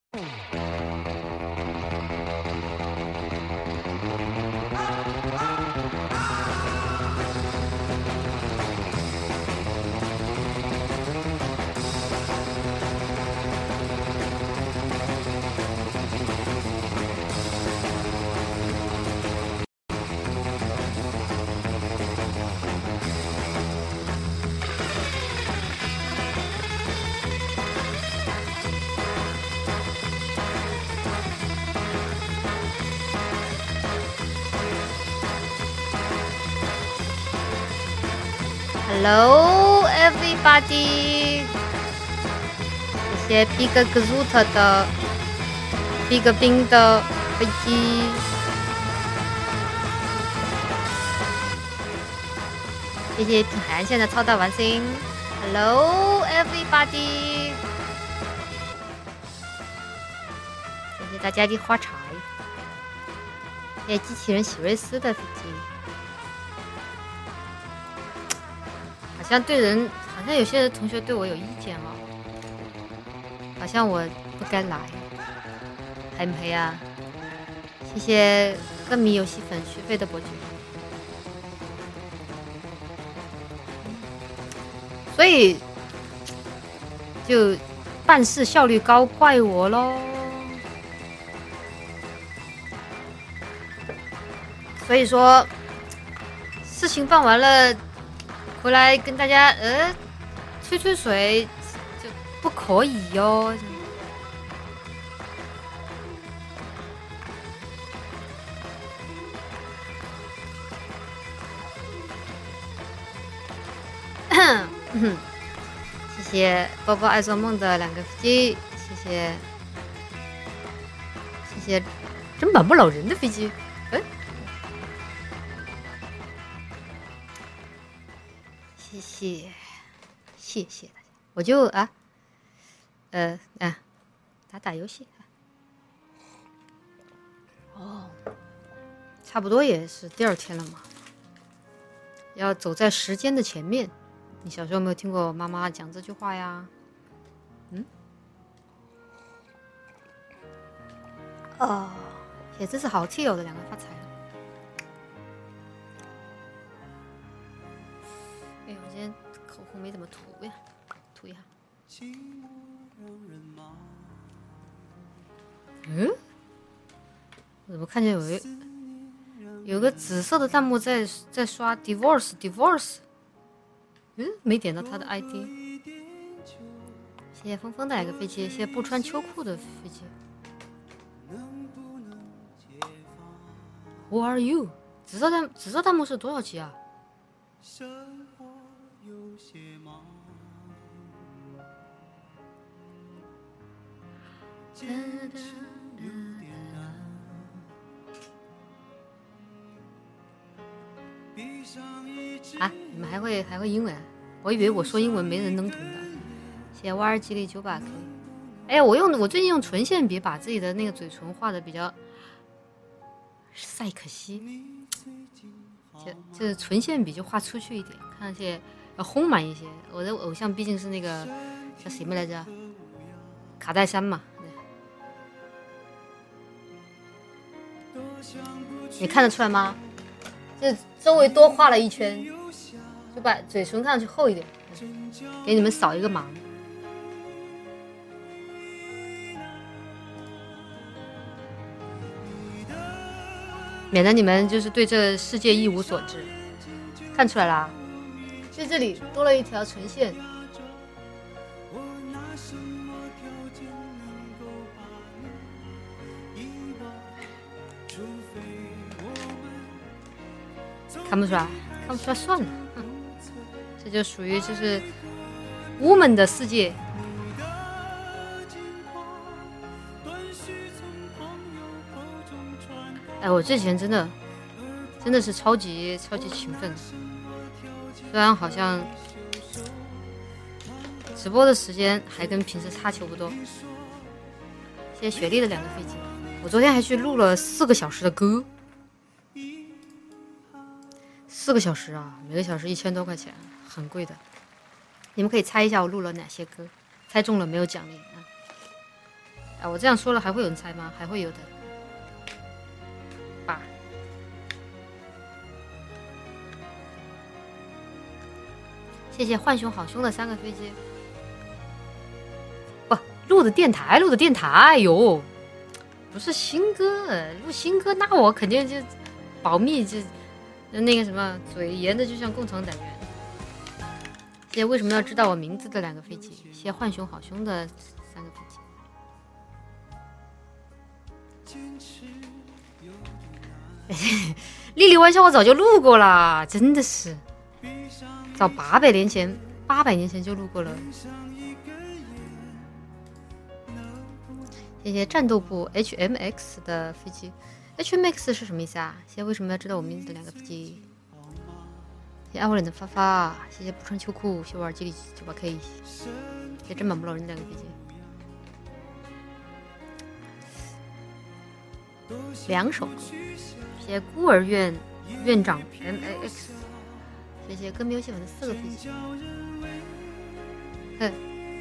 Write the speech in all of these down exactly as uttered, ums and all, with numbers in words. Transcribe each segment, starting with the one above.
Hello, everybody！ 谢谢 Big Zoot 的 Big Bing 的飞机，谢谢品海岸线的超大玩星。Hello, everybody！ 谢谢大家的花柴，谢谢机器人喜瑞斯的飞机。好像对人，好像有些同学对我有意见哦，好像我不该来，黑不黑啊？谢谢歌迷游戏粉续费的伯爵。所以就办事效率高，怪我咯。所以说事情办完了。回来跟大家呃吹吹水就不可以哟。谢谢波波爱做梦的两个飞机，谢谢谢谢真满不老人的飞机，哎。谢谢，谢谢大家，我就啊，呃啊，打打游戏。哦，差不多也是第二天了嘛，要走在时间的前面。你小时候有没有听过妈妈讲这句话呀？嗯？哦，也真是好气哦的两个发财。哎，我今天口红没怎么涂呀，涂一下。嗯？我怎么看见有一有个紫色的弹幕在在刷 divorce divorce？ 嗯，没点到他的 I D。谢谢峰峰的两个飞机，谢谢不穿秋裤的飞机。Who are you？ 紫色弹紫色弹幕是多少级啊？啊，你们还会还会英文？我以为我说英文没人能懂的。谢谢 Y 二吉利九百 K。哎，我用我最近用唇线笔把自己的那个嘴唇画的比较赛可惜，这这唇线笔就画出去一点，看起来要丰满一些。我的偶像毕竟是那个叫谁么来着？卡戴珊嘛。你看得出来吗？就周围多画了一圈，就把嘴唇看上去厚一点，给你们扫一个盲。免得你们就是对这世界一无所知。看出来啦，就这里多了一条唇线。看不出来，看不出来算了，哼，这就属于就是 woman 的世界。哎，我之前真的真的是超级超级勤奋，虽然好像直播的时间还跟平时差球不多。谢谢雪莉的两个飞机，我昨天还去录了四个小时的歌。四个小时啊，每个小时一千多块钱，很贵的。你们可以猜一下我录了哪些歌，猜中了没有奖励啊？ 哎，我这样说了还会有人猜吗？还会有的。八。谢谢浣熊好凶的三个飞机。不，录的电台，录的电台哟，不是新歌，录新歌那我肯定就保密，就那个什么嘴严的就像共产党员。谢谢为什么要知道我名字的两个飞机，谢谢浣熊好凶的三个飞机。莉莉湾笑我早就录过了，真的是。早八百年前，八百年前就录过了。谢谢战斗部 H M X 的飞机 ，H M X 是什么意思啊？谢谢为什么要知道我名字的两个飞机？谢谢爱我人的发发，谢谢不穿秋裤，谢谢玩机里九八 K， 谢谢真满不老人的两个飞机。两首歌，谢谢孤儿院院长 M A X。谢谢跟没有喜欢的四个飞机。哼，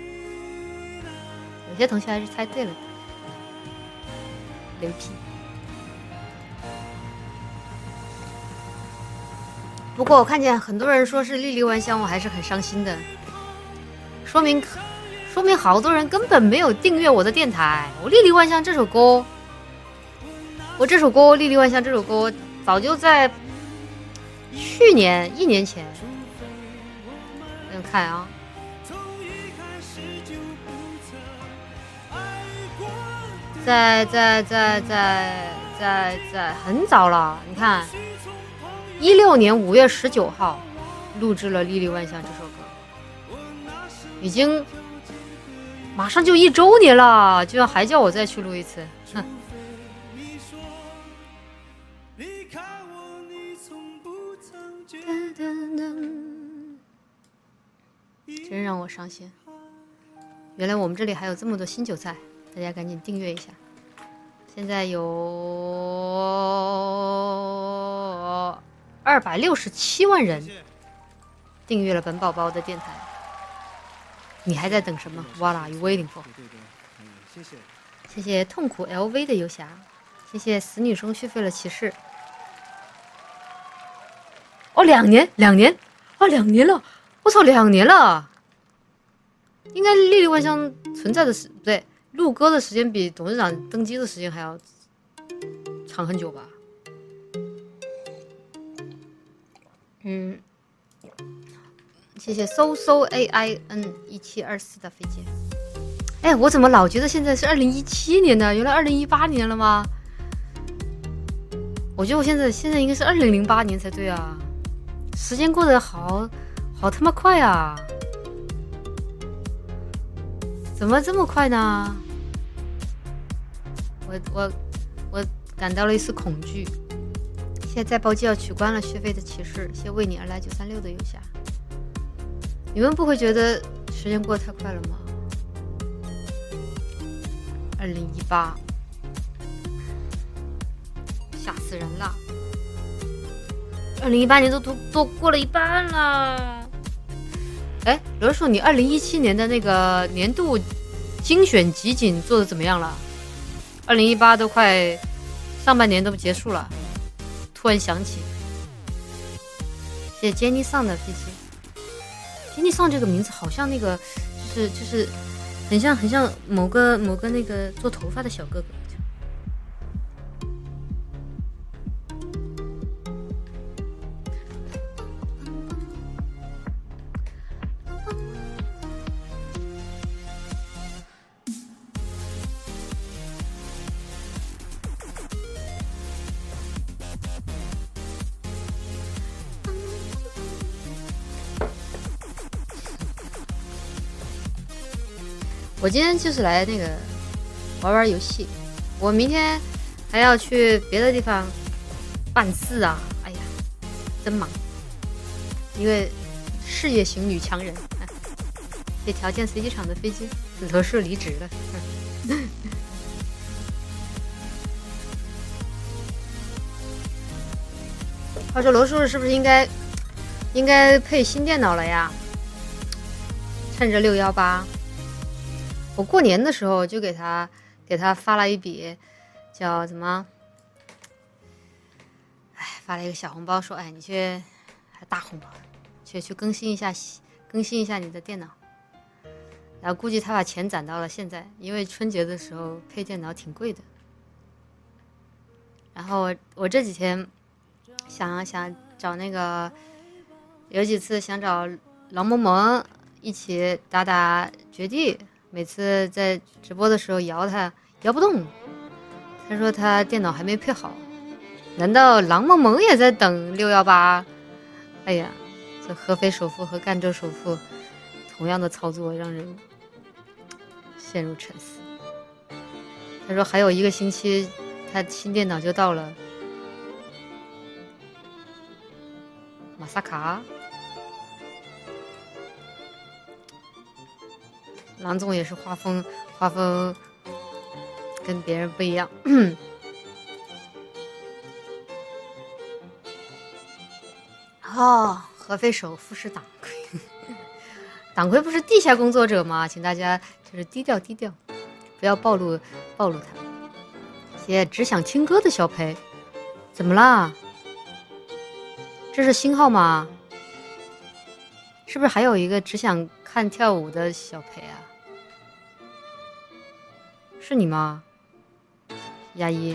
有些同学还是猜对了的。牛批。不过我看见很多人说是莉莉万香，我还是很伤心的。说明，说明好多人根本没有订阅我的电台。我莉莉万香这首歌，我这首歌莉莉万香这首歌早就在。去年一年前，你看啊，在在在在在在很早了。你看，一六年五月十九号录制了《莉莉万象》这首歌，已经马上就一周年了，居然还叫我再去录一次，哼。真让我伤心。原来我们这里还有这么多新韭菜，大家赶紧订阅一下。现在有二百六十七万人订阅了本宝宝的电台。你还在等什么 ？What are you waiting for？ 谢谢，谢谢痛苦 L V 的游侠，谢谢死女生续费了骑士。哦，两年，两年，哦，两年了，我操，两年了。应该莉莉万香存在的时不对，录歌的时间比董事长登基的时间还要长很久吧？嗯，谢谢搜搜 A I N 一七二四的飞机。哎，我怎么老觉得现在是二零一七年呢？原来二零一八年了吗？我觉得我现在现在应该是二零零八年才对啊！时间过得好好他妈快啊！怎么这么快呢？我我我感到了一丝恐惧。现在再包机要取关了续费的骑士，谢为你而来九三六的游侠。你们不会觉得时间过得太快了吗？二零一八，吓死人了！二零一八年都都都过了一半了。哎，刘叔，你二零一七年的那个年度精选集锦做的怎么样了？二零一八都快上半年都结束了，突然想起，谢谢 Jenny Song 的飞机。Jenny Song 这个名字好像那个，就是就是很像很像某个某个那个做头发的小哥哥。我今天就是来那个玩玩游戏，我明天还要去别的地方办事啊！哎呀，真忙，一个事业型女强人。这条件随机场的飞机，罗叔离职了。话说罗叔是不是应该应该配新电脑了呀？趁着六幺八。我过年的时候就给他给他发了一笔叫什么？哎，发了一个小红包，说哎，你去还大红包，去去更新一下更新一下你的电脑。然后估计他把钱攒到了现在，因为春节的时候配电脑挺贵的。然后我我这几天想想找那个，有几次想找郎萌萌一起打打绝地，每次在直播的时候摇他摇不动，他说他电脑还没配好。难道郎萌萌也在等六一八？哎呀，这合肥首富和赣州首富同样的操作让人陷入沉思。他说还有一个星期他新电脑就到了。马萨卡，郎总也是画风画风跟别人不一样。哦，合肥首富是党魁，党魁不是地下工作者吗？请大家就是低调低调，不要暴露暴露他。谢谢只想听歌的小裴，怎么啦？这是星号吗？是不是还有一个只想看跳舞的小裴啊？是你吗？亚一。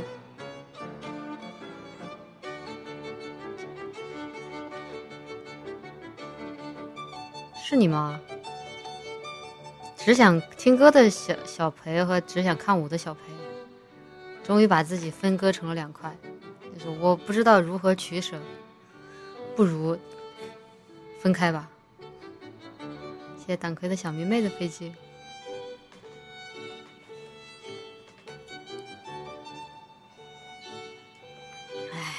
是你吗？只想听歌的小小裴和只想看舞的小裴，终于把自己分割成了两块。就是我不知道如何取舍，不如分开吧。谢谢党魁的小迷妹的飞机。哎，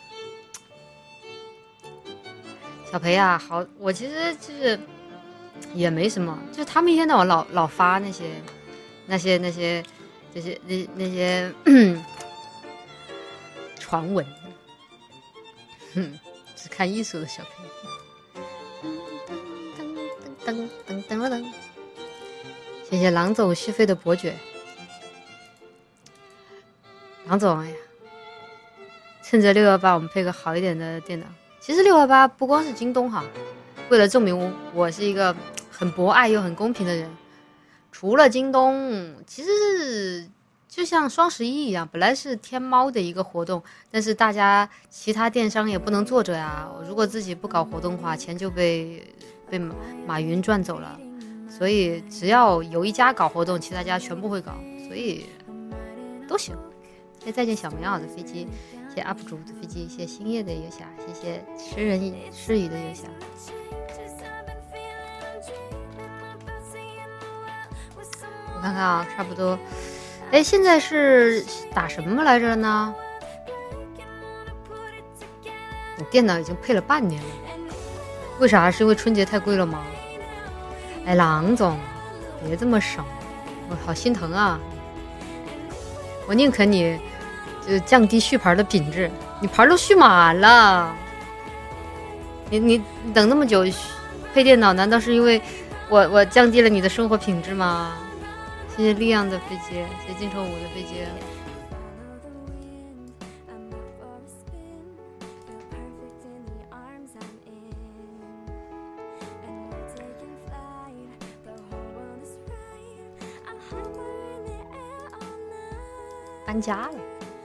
小裴啊，好，我其实就是也没什么，就是他们一天到晚老老发那些那些那些这些那那些传闻，哼，只看艺术的小裴。噔噔噔噔噔噔，谢谢郎总续费的伯爵。郎总，哎呀，趁着六幺八我们配个好一点的电脑。其实六幺八不光是京东哈，为了证明我是一个很博爱又很公平的人，除了京东，其实是就像双十一一样，本来是天猫的一个活动，但是大家其他电商也不能坐着呀。如果自己不搞活动的话，钱就被被马云赚走了。所以只要有一家搞活动，其他家全部会搞，所以都行。谢谢再见小棉袄的飞机，谢谢 U P 主的飞机，谢谢星夜的游侠，谢谢诗人诗语的游侠。我看看啊，差不多。哎，现在是打什么来着呢？我电脑已经配了半年了，为啥？是因为春节太贵了吗？哎，郎总，别这么省，我好心疼啊！我宁可你就降低续牌的品质，你牌都续满了，你你等那么久配电脑，难道是因为我我降低了你的生活品质吗？谢谢力量的飞机，谢谢金城武的飞机。搬家了。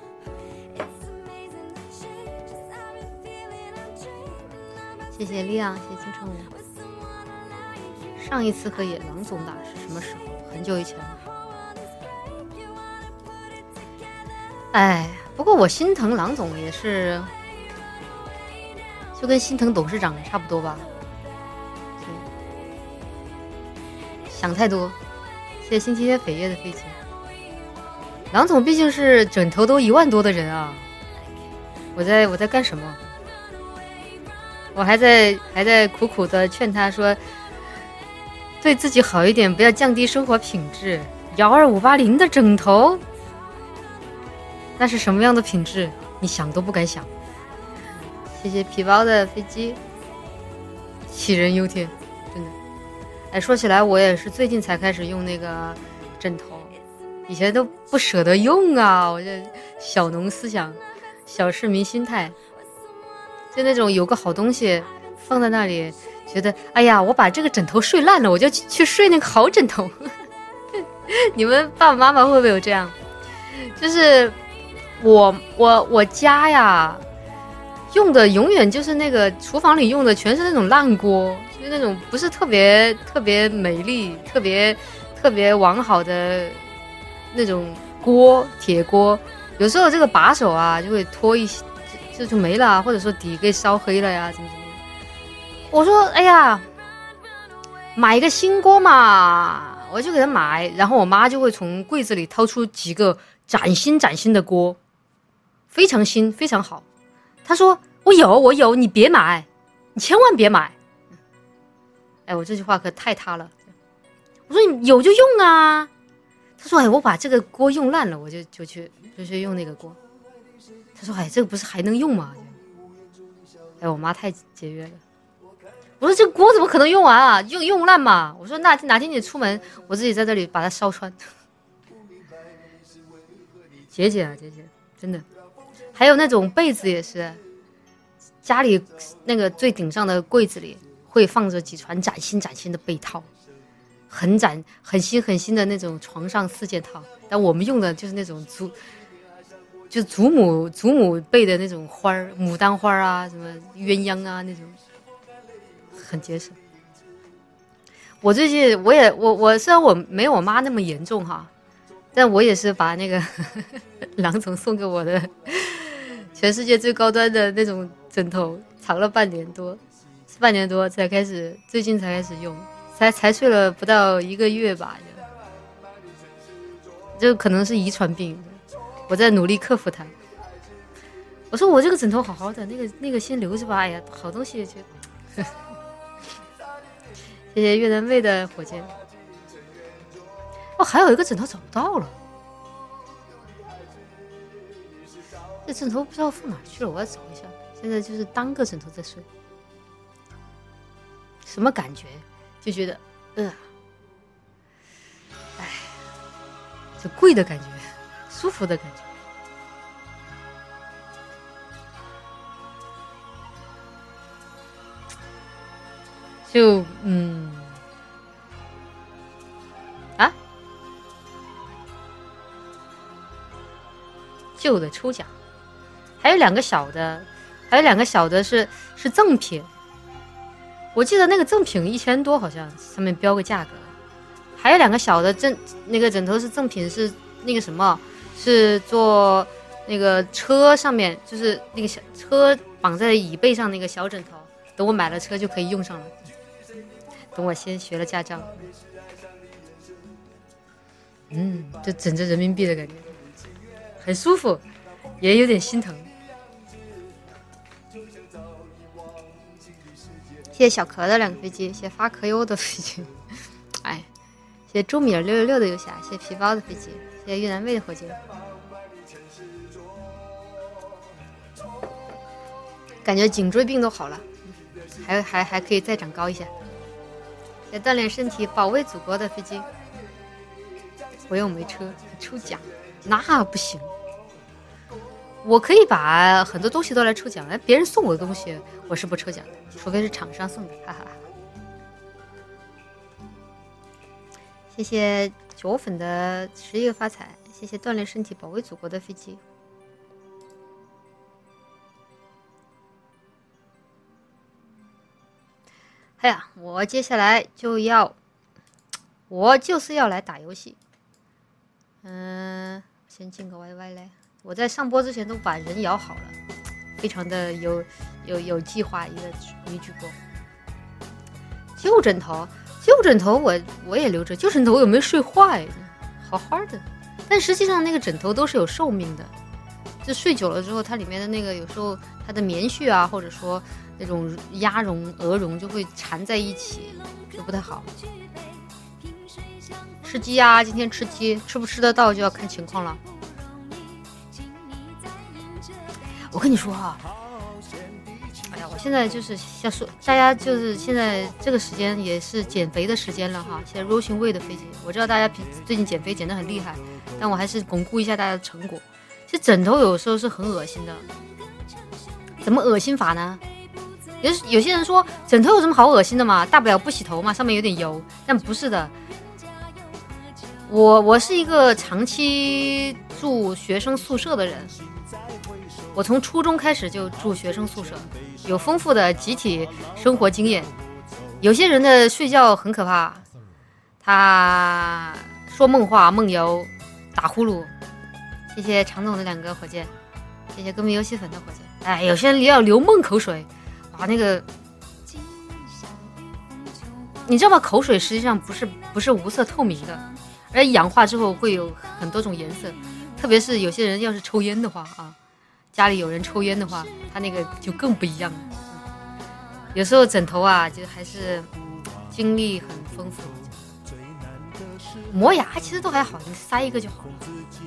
谢谢力量，谢谢金城武。上一次和野狼总打是什么时候？很久以前了。哎，不过我心疼郎总也是，就跟心疼董事长差不多吧。想太多。谢谢星期天扉页的飞机。郎总毕竟是枕头都一万多的人啊！我在我在干什么？我还在还在苦苦的劝他说，对自己好一点，不要降低生活品质。幺二五八零的枕头，那是什么样的品质？你想都不敢想。谢谢皮包的飞机，杞人忧天，真的。哎，说起来，我也是最近才开始用那个枕头。 以前都不舍得用啊，我这小农思想，小市民心态，就那种有个好东西放在那里，觉得哎呀，我把这个枕头睡烂了，我就去睡那个好枕头。你们爸爸妈妈会不会有这样？就是我我我家呀，用的永远就是那个厨房里用的全是那种烂锅，就是那种不是特别特别美丽、特别特别完好的那种锅，铁锅。有时候这个把手啊就会脱一些，就就没了，或者说底给烧黑了呀，怎么怎么样。我说哎呀，买一个新锅嘛，我就给他买，然后我妈就会从柜子里掏出几个崭新崭新的锅，非常新非常好。她说我有我有，你别买，你千万别买。哎，我这句话可太塌了。我说你有就用啊。她说哎，我把这个锅用烂了，我就就去就去用那个锅。她说哎，这个不是还能用吗？哎，我妈太节约了。我说这锅怎么可能用完啊？用用烂嘛？我说那哪天你出门，我自己在这里把它烧穿。节俭啊，节俭，真的。还有那种被子也是，家里那个最顶上的柜子里会放着几床崭新崭新的被套，很崭很新很新的那种床上四件套，但我们用的就是那种祖就祖母祖母辈的那种花儿，牡丹花啊，什么鸳鸯啊那种。很节省。我最近我也我我虽然我没有我妈那么严重哈，但我也是把那个郎总送给我的全世界最高端的那种枕头藏了半年多，半年多才开始，最近才开始用，才才睡了不到一个月吧，就可能是遗传病，我在努力克服它。我说我这个枕头好好的，那个那个先留着吧，哎呀，好东西就。谢谢越南妹的火箭。哦，还有一个枕头找不到了，这枕头不知道放哪去了，我要找一下。现在就是单个枕头在睡，什么感觉？就觉得，呃，哎，就贵的感觉，舒服的感觉。就嗯啊，旧的抽奖，还有两个小的，还有两个小的是是赠品。我记得那个赠品一千多，好像上面标个价格。还有两个小的赠那个枕头是赠品，是那个什么，是做那个车上面，就是那个小车绑在椅背上那个小枕头，等我买了车就可以用上了。等我先学了驾照，嗯，就枕着人民币的感觉，很舒服，也有点心疼。谢谢小壳的两个飞机，谢谢发壳优的飞机，哎，谢谢周米尔六六六的游侠，谢谢皮包的飞机，谢谢越南妹的火箭，感觉颈椎病都好了，还还还可以再长高一下。也锻炼身体，保卫祖国的飞机。我又没车，抽奖那不行。我可以把很多东西都来抽奖，哎，别人送我的东西我是不抽奖的，除非是厂商送的，哈哈哈。谢谢九粉的十一个发财，谢谢锻炼身体，保卫祖国的飞机。哎呀，我接下来就要，我就是要来打游戏。嗯，先进个 Y Y 嘞。我在上播之前都把人摇好了，非常的有有有计划一个一句播。旧枕头，旧枕头我我也留着，旧枕头我有没有睡坏？好好的，但实际上那个枕头都是有寿命的，就睡久了之后，它里面的那个有时候它的棉絮啊，或者说。那种鸭绒、鹅绒就会缠在一起，就不太好。吃鸡啊，今天吃鸡，吃不吃得到就要看情况了。我跟你说哈、啊，哎呀，我现在就是要说，大家就是现在这个时间也是减肥的时间了哈。现在 Rushing Way 的飞机，我知道大家最近减肥减得很厉害， 但我还是巩固一下大家的成果。其实枕头有时候是很恶心的，怎么恶心法呢？有有些人说枕头有什么好恶心的嘛，大不了不洗头嘛，上面有点油。但不是的，我我是一个长期住学生宿舍的人，我从初中开始就住学生宿舍，有丰富的集体生活经验。有些人的睡觉很可怕，他说梦话、梦游、打呼噜。谢谢常总的两个火箭，谢谢歌迷游戏粉的火箭。哎，有些人要流梦口水，哇，那个，你知道吗？口水实际上不是不是无色透明的，而氧化之后会有很多种颜色。特别是有些人要是抽烟的话啊，家里有人抽烟的话，他那个就更不一样了。有时候枕头啊，就还是经历很丰富。磨牙其实都还好，你塞一个就好了。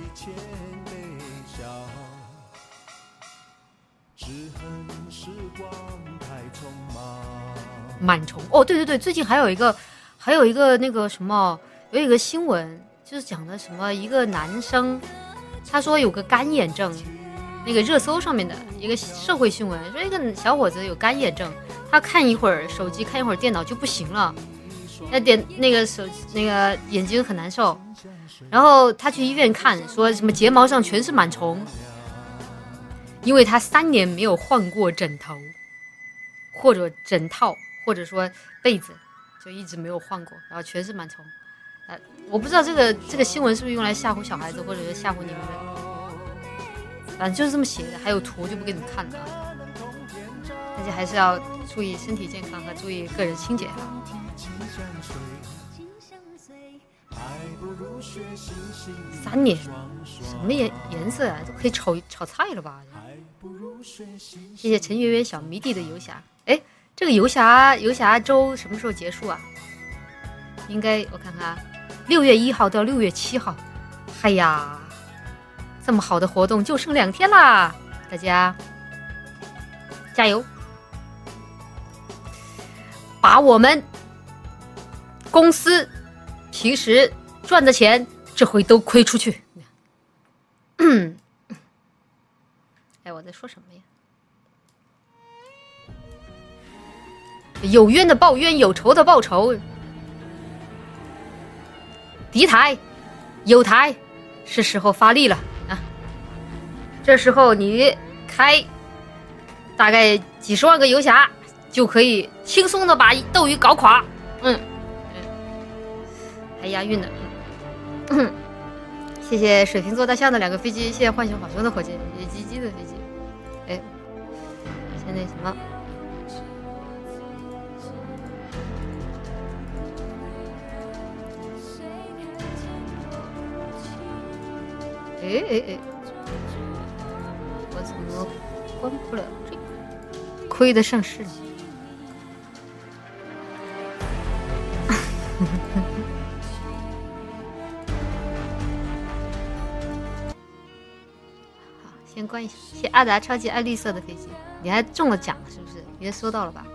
螨虫哦，对对对，最近还有一个，还有一个那个什么，有一个新闻，就是讲的什么一个男生，他说有个干眼症，那个热搜上面的一个社会新闻，说一个小伙子有干眼症，他看一会儿手机，看一会儿电脑就不行了，那点那个手那个眼睛很难受，然后他去医院看，说什么睫毛上全是螨虫，因为他三年没有换过枕头或者枕套。或者说被子就一直没有换过，然后全是螨虫。呃，我不知道这个这个新闻是不是用来吓唬小孩子，或者是吓唬你们的，反正就是这么写的，还有图就不给你们看了。大家还是要注意身体健康和注意个人清洁。三年，什么颜颜色啊？都可以炒炒菜了吧？谢谢陈圆圆小迷弟的游侠。哎。这个游侠游侠周什么时候结束啊？应该我看看，六月一号到六月七号。哎呀，这么好的活动就剩两天啦，大家加油！把我们公司平时赚的钱，这回都亏出去。哎，我在说什么呀？有冤的报冤，有仇的报仇。敌台有台，是时候发力了啊！这时候你开大概几十万个游侠，就可以轻松的把斗鱼搞垮。嗯嗯，还押韵呢。嗯，谢谢水瓶座大象的两个飞机，谢谢浣熊好熊的火箭，谢谢鸡鸡的飞机。哎，现在什么？哎哎哎！我怎么关不了这个？亏得上市。好，先关一下。谢阿达超级爱绿色的飞机，你还中了奖了是不是？你也收到了吧？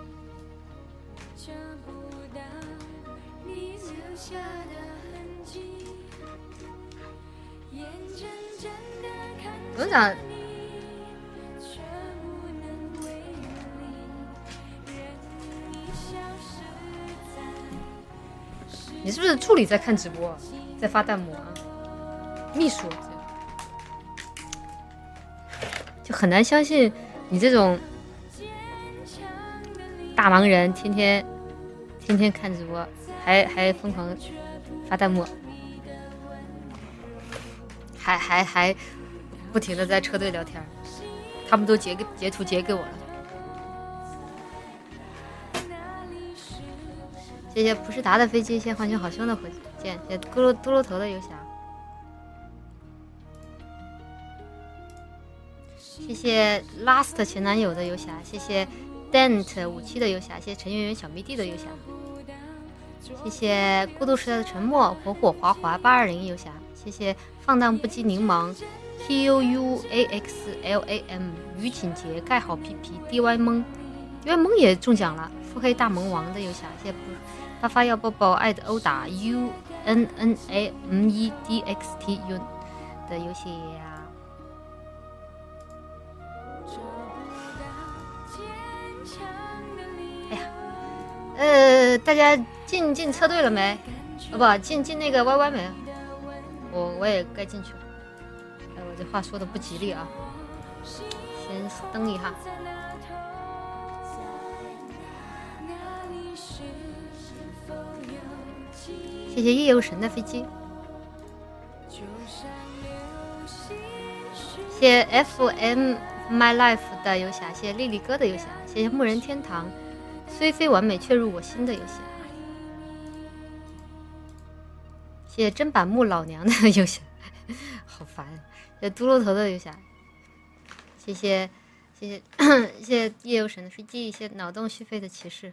我想，你是不是助理在看直播，在发弹幕啊？秘书就很难相信你这种大忙人，天天天天看直播，还还疯狂发弹幕，还还还。不停的在车队聊天，他们都截给截图截给我了。谢谢不是达的飞机，谢谢浣熊好凶的火箭，谢谢咕噜嘟噜头的游侠，谢谢 Last 前男友的游侠，谢谢 Dent 五七的游侠，谢谢陈圆圆小迷弟的游侠，谢谢孤独时代的沉默火火滑滑八二零游侠，谢谢放荡不羁柠檬。T U U A X L A M 于锦杰盖好皮皮 D Y 蒙 D Y 蒙也中奖了，腹黑大萌王的游侠，谢谢发发要抱抱爱的殴打 U N N A M E D X T U 的游戏呀。哎呀，呃，大家进进车队了没？哦不，进进那个 Y Y 没？我我也该进去了。哎，我这话说的不吉利啊，先登一下。谢谢夜游神的飞机，谢谢 F M My Life 的游侠，谢谢丽丽哥的游侠，谢谢牧人天堂，虽非完美却入我心的游侠，谢谢砧板木老娘的游侠，好烦，谢谢嘟噜头的游侠，谢谢谢谢谢谢夜游神的飞机，谢谢脑洞续费的骑士。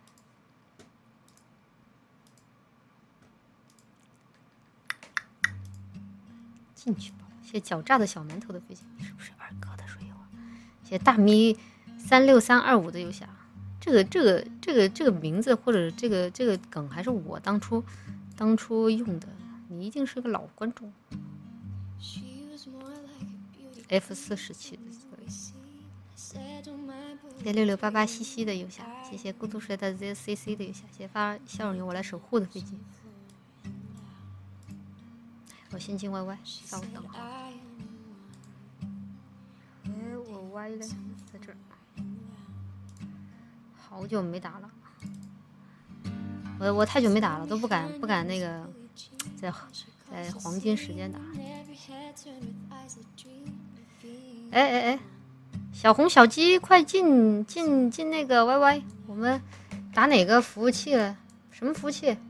进去吧，谢谢狡诈的小馒头的飞机，你是不是二哥的水友啊？谢谢大咪三六三二五的游侠，这个这个这个这个名字或者这个这个梗还是我当初当初用的，你一定是个老观众。F 四时期的，谢谢六六八八西西的游侠，谢谢孤独睡的 Z C C 的游侠，谢谢发笑容由我来守护的飞机。我先进 Y Y， 稍等哈。哎，我歪了，在这儿。好久没打了，我我太久没打了，都不敢不敢那个在在黄金时间打。哎哎哎，小红小鸡，快进进进那个 Y Y， 我们打哪个服务器了？什么服务器？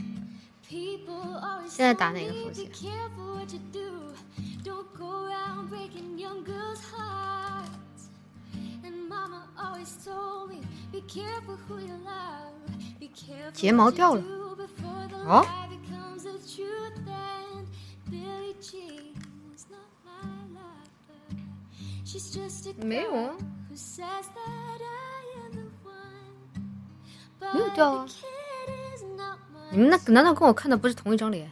现在打哪个服务器？睫毛掉了哦？没有啊，没有掉啊。你们那难道跟我看的不是同一张脸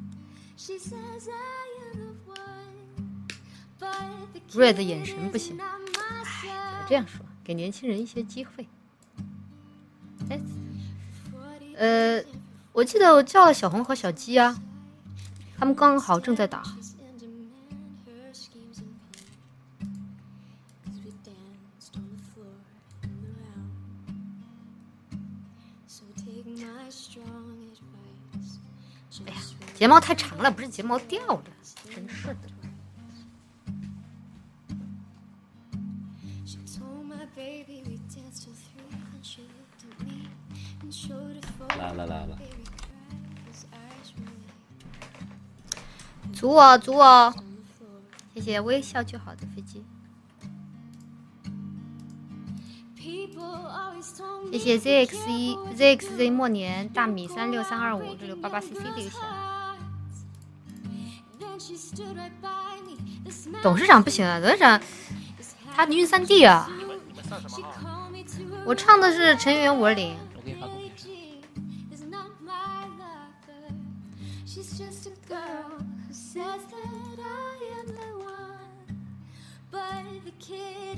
？Red 的眼神不行，哎，别这样说，给年轻人一些机会。哎，呃，我记得我叫了小红和小鸡啊，他们刚好正在打。哎呀，睫毛太长了，不是睫毛掉了，真是的。 来了来了， 组我组我，谢谢微笑就好的飞机，谢谢 Z X 一 Z X Z 末年大米三六三二五六六八八 C C 的游戏。董事长不行啊，董事长他晕三 D 啊。 你们你们上什么号？ 我唱的是成员五二零。 我给你发公屏。 Says that I am the one, but the kid